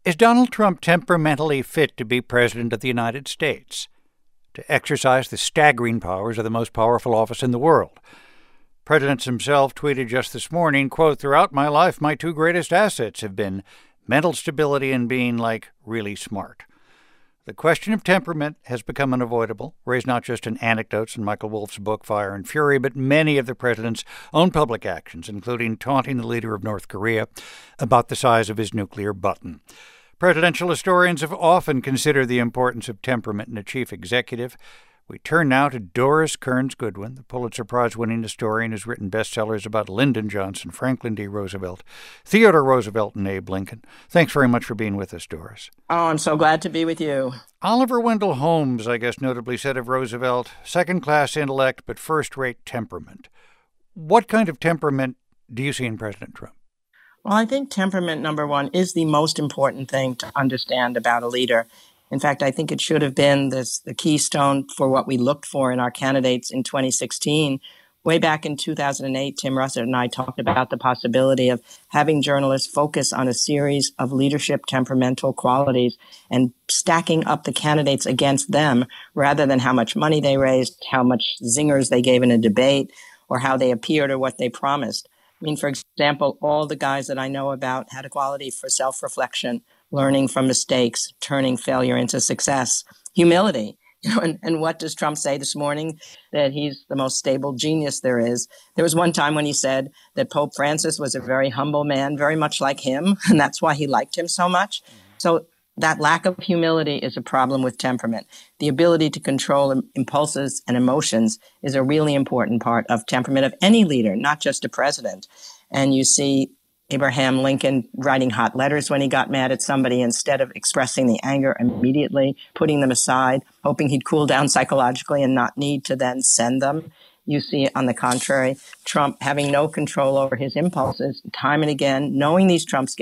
Is Donald Trump temperamentally fit to be president of the United States, to exercise the staggering powers of the most powerful office in the world? President himself tweeted just this morning, quote, "Throughout my life, my two greatest assets have been mental stability and being, really smart." The question of temperament has become unavoidable, raised not just in anecdotes in Michael Wolff's book, Fire and Fury, but many of the president's own public actions, including taunting the leader of North Korea about the size of his nuclear button. Presidential historians have often considered the importance of temperament in a chief executive. We turn now to Doris Kearns Goodwin, the Pulitzer Prize-winning historian who's written bestsellers about Lyndon Johnson, Franklin D. Roosevelt, Theodore Roosevelt, and Abe Lincoln. Thanks very much for being with us, Doris. Oh, I'm so glad to be with you. Oliver Wendell Holmes, I guess, notably said of Roosevelt, second-class intellect but first-rate temperament. What kind of temperament do you see in President Trump? Well, I think temperament, number one, is the most important thing to understand about a leader. In fact, I think it should have been the keystone for what we looked for in our candidates in 2016. Way back in 2008, Tim Russert and I talked about the possibility of having journalists focus on a series of leadership temperamental qualities and stacking up the candidates against them rather than how much money they raised, how much zingers they gave in a debate, or how they appeared or what they promised. I mean, for example, all the guys that I know about had a quality for self-reflection, learning from mistakes, turning failure into success, humility. And what does Trump say this morning? That he's the most stable genius there is. There was one time when he said that Pope Francis was a very humble man, very much like him, and that's why he liked him so much. So that lack of humility is a problem with temperament. The ability to control impulses and emotions is a really important part of temperament of any leader, not just a president. And you see Abraham Lincoln writing hot letters when he got mad at somebody instead of expressing the anger immediately, putting them aside, hoping he'd cool down psychologically and not need to then send them. You see, on the contrary, Trump having no control over his impulses time and again, knowing these tweets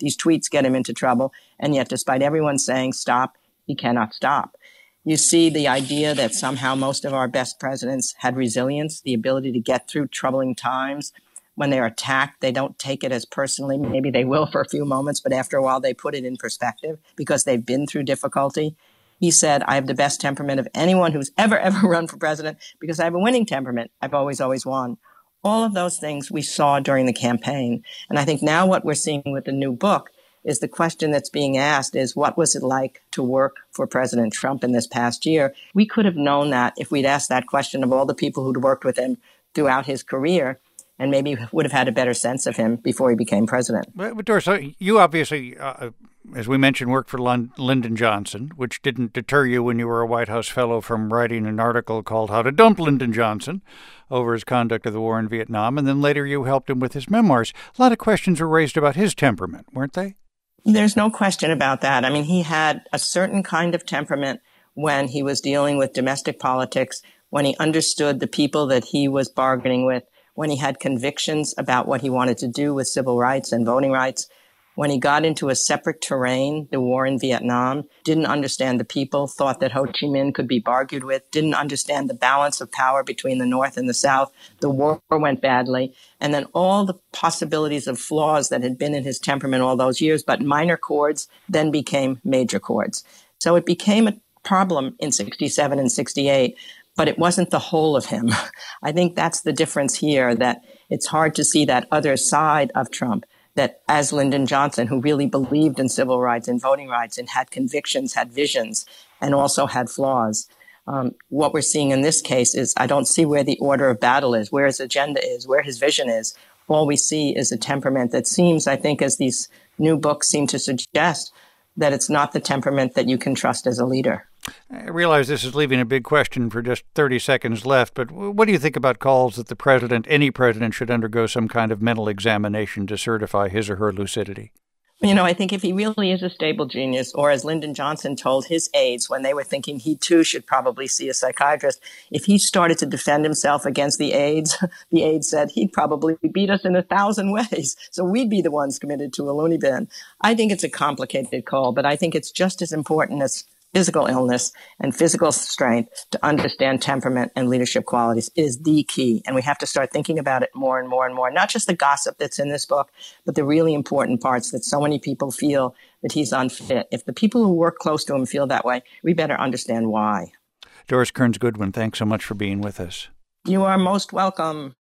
get him into trouble. And yet, despite everyone saying stop, he cannot stop. You see the idea that somehow most of our best presidents had resilience, the ability to get through troubling times. When they're attacked, they don't take it as personally. Maybe they will for a few moments, but after a while, they put it in perspective because they've been through difficulty. He said, "I have the best temperament of anyone who's ever run for president because I have a winning temperament. I've always won." All of those things we saw during the campaign. And I think now what we're seeing with the new book is the question that's being asked is, what was it like to work for President Trump in this past year? We could have known that if we'd asked that question of all the people who'd worked with him throughout his career, and maybe would have had a better sense of him before he became president. But Doris, you obviously, as we mentioned, worked for Lyndon Johnson, which didn't deter you when you were a White House fellow from writing an article called How to Dump Lyndon Johnson over his conduct of the war in Vietnam, and then later you helped him with his memoirs. A lot of questions were raised about his temperament, weren't they? There's no question about that. I mean, he had a certain kind of temperament when he was dealing with domestic politics, when he understood the people that he was bargaining with, when he had convictions about what he wanted to do with civil rights and voting rights, when he got into a separate terrain, the war in Vietnam, didn't understand the people, thought that Ho Chi Minh could be bargained with, didn't understand the balance of power between the North and the South. The war went badly. And then all the possibilities of flaws that had been in his temperament all those years, but minor chords, then became major chords. So it became a problem in 67 and 68. But it wasn't the whole of him. I think that's the difference here, that it's hard to see that other side of Trump, that as Lyndon Johnson, who really believed in civil rights and voting rights and had convictions, had visions, and also had flaws. What we're seeing in this case is I don't see where the order of battle is, where his agenda is, where his vision is. All we see is a temperament that seems, I think, as these new books seem to suggest, that it's not the temperament that you can trust as a leader. I realize this is leaving a big question for just 30 seconds left, but what do you think about calls that any president should undergo some kind of mental examination to certify his or her lucidity? I think if he really is a stable genius, or as Lyndon Johnson told his aides when they were thinking he too should probably see a psychiatrist, if he started to defend himself against the aides said he'd probably beat us in 1,000 ways. So we'd be the ones committed to a loony bin. I think it's a complicated call, but I think it's just as important as physical illness and physical strength to understand temperament and leadership qualities is the key. And we have to start thinking about it more and more and more, not just the gossip that's in this book, but the really important parts that so many people feel that he's unfit. If the people who work close to him feel that way, we better understand why. Doris Kearns Goodwin, thanks so much for being with us. You are most welcome.